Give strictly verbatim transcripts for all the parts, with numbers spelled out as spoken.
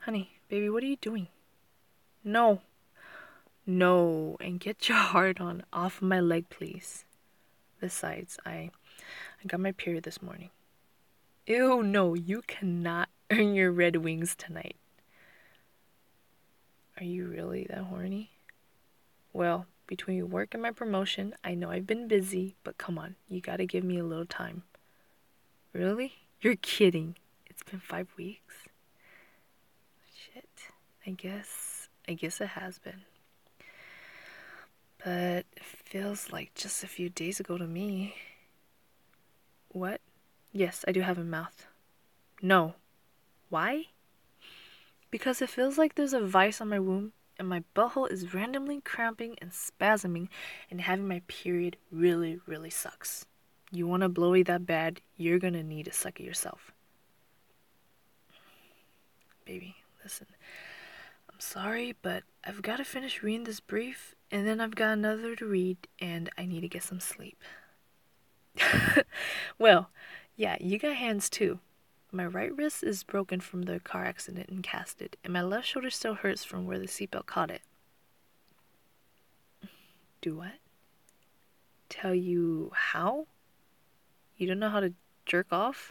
Honey, baby, what are you doing? No. No, and get your heart on off of my leg, please. Besides, I I got my period this morning. Ew, no, you cannot earn your red wings tonight. Are you really that horny? Well, between work and my promotion, I know I've been busy, but come on, you gotta give me a little time. Really? You're kidding. It's been five weeks? Shit. I guess, I guess it has been. But it feels like just a few days ago to me. What? Yes, I do have a mouth. No. Why? Because it feels like there's a vice on my womb and my butthole is randomly cramping and spasming, and having my period really, really sucks. You want a blowy that bad, you're gonna need to suck it yourself. Baby, listen. I'm sorry, but I've got to finish reading this brief, and then I've got another to read, and I need to get some sleep. Well, yeah, you got hands too. My right wrist is broken from the car accident and casted, and my left shoulder still hurts from where the seatbelt caught it. Do what? Tell you how? You don't know how to jerk off?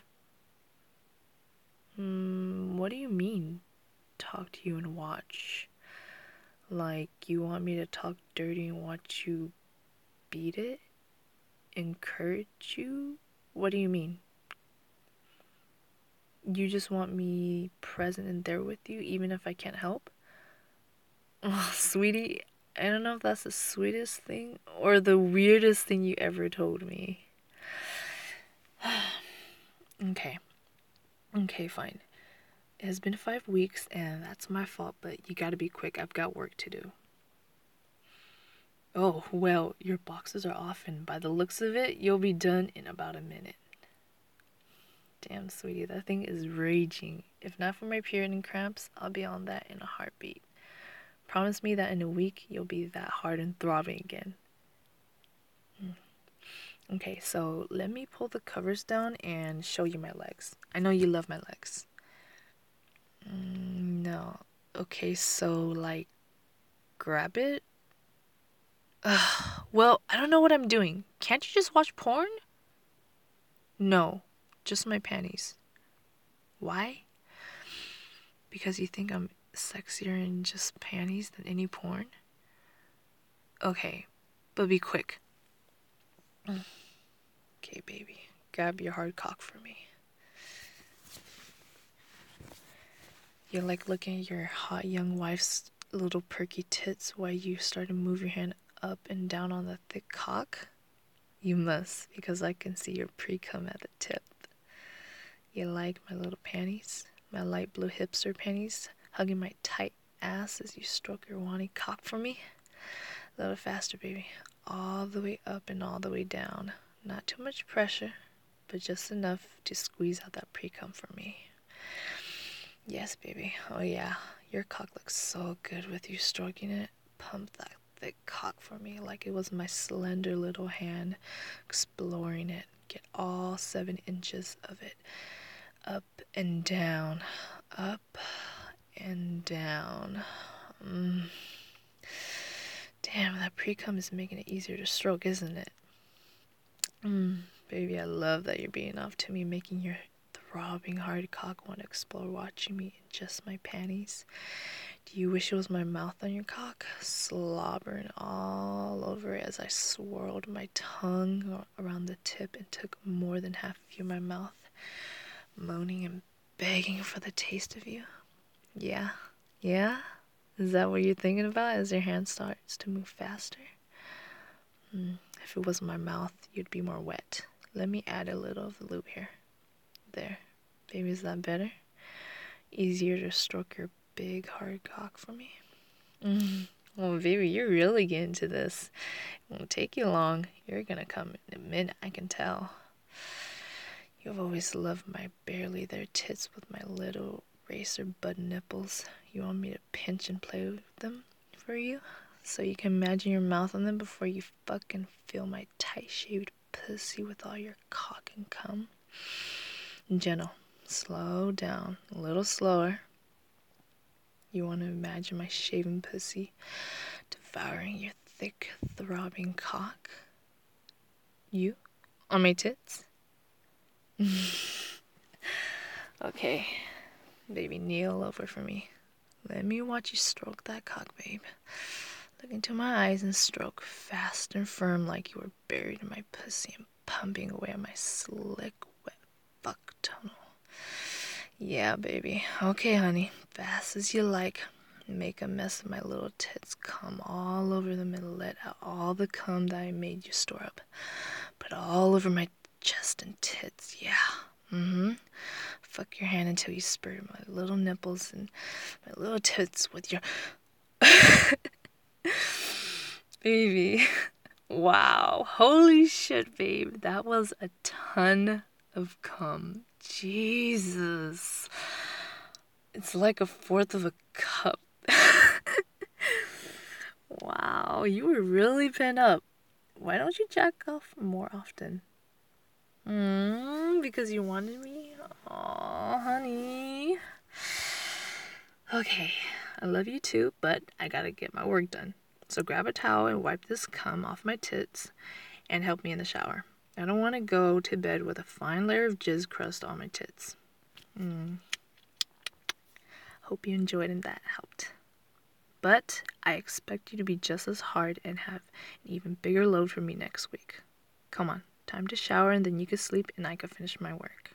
Hmm, what do you mean, talk to you and watch? Like, you want me to talk dirty and watch you beat it? Encourage you? What do you mean? You just want me present and there with you, even if I can't help? Oh, sweetie, I don't know if that's the sweetest thing or the weirdest thing you ever told me. Okay. Okay, fine. It has been five weeks, and that's my fault, but you gotta be quick. I've got work to do. Oh, well, your boxes are off, and by the looks of it, you'll be done in about a minute. Damn, sweetie, that thing is raging. If not for my period and cramps, I'll be on that in a heartbeat. Promise me that in a week, you'll be that hard and throbbing again. Okay, so let me pull the covers down and show you my legs. I know you love my legs. Mm, no. Okay, so, like, grab it? Ugh, well, I don't know what I'm doing. Can't you just watch porn? No, just my panties. Why? Because you think I'm sexier in just panties than any porn? Okay, but be quick. Okay, baby, grab your hard cock for me. You like looking at your hot young wife's little perky tits while you start to move your hand up and down on the thick cock? You must, because I can see your pre-cum at the tip. You like my little panties? My light blue hipster panties, hugging my tight ass as you stroke your wanty cock for me? A little faster, baby. All the way up and all the way down. Not too much pressure, but just enough to squeeze out that pre-cum for me. Yes, baby. Oh, yeah. Your cock looks so good with you stroking it. Pump that thick cock for me like it was my slender little hand exploring it. Get all seven inches of it. Up and down. Up and down. Mm. Damn, that pre-cum is making it easier to stroke, isn't it? Mm. Baby, I love that you're being off to me, making your throbbing hard cock want to explore watching me in just my panties. Do you wish it was my mouth on your cock, slobbering all over it as I swirled my tongue around the tip and took more than half of you in my mouth, moaning and begging for the taste of you? Yeah? Yeah? Is that what you're thinking about as your hand starts to move faster? Mm, if it was my mouth, you'd be more wet. Let me add a little of the lube here. There. Baby, is that better? Easier to stroke your big hard cock for me? Mm. Well, baby, you're really getting to this. It won't take you long. You're gonna come in a minute, I can tell. You've always loved my barely there tits with my little racer bud nipples. You want me to pinch and play with them for you? So you can imagine your mouth on them before you fucking feel my tight-shaved pussy with all your cock and cum? Gentle. Slow down. A little slower. You want to imagine my shaven pussy devouring your thick, throbbing cock? You? On my tits? Okay, baby, kneel over for me. Let me watch you stroke that cock, babe. Look into my eyes and stroke fast and firm like you were buried in my pussy and pumping away at my slick, wet fuck tunnel. Yeah, baby. Okay, honey. Fast as you like. Make a mess of my little tits. Come all over them and let out all the cum that I made you store up. Put it all over my chest and tits. Yeah. Mm-hmm. Fuck your hand until you spurt my little nipples and my little tits with your... Baby. Wow. Holy shit, babe. That was a ton of cum. Jesus. It's like a fourth of a cup. Wow, you were really pent up. Why don't you jack off more often? Mm, because you wanted me? Aw, honey. Okay, I love you too, but I gotta get my work done. So grab a towel and wipe this cum off my tits and help me in the shower. I don't want to go to bed with a fine layer of jizz crust on my tits. Mm. Hope you enjoyed and that helped. But I expect you to be just as hard and have an even bigger load for me next week. Come on, time to shower and then you can sleep and I can finish my work.